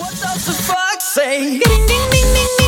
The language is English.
What does the fuck say? Ding ding ding ding.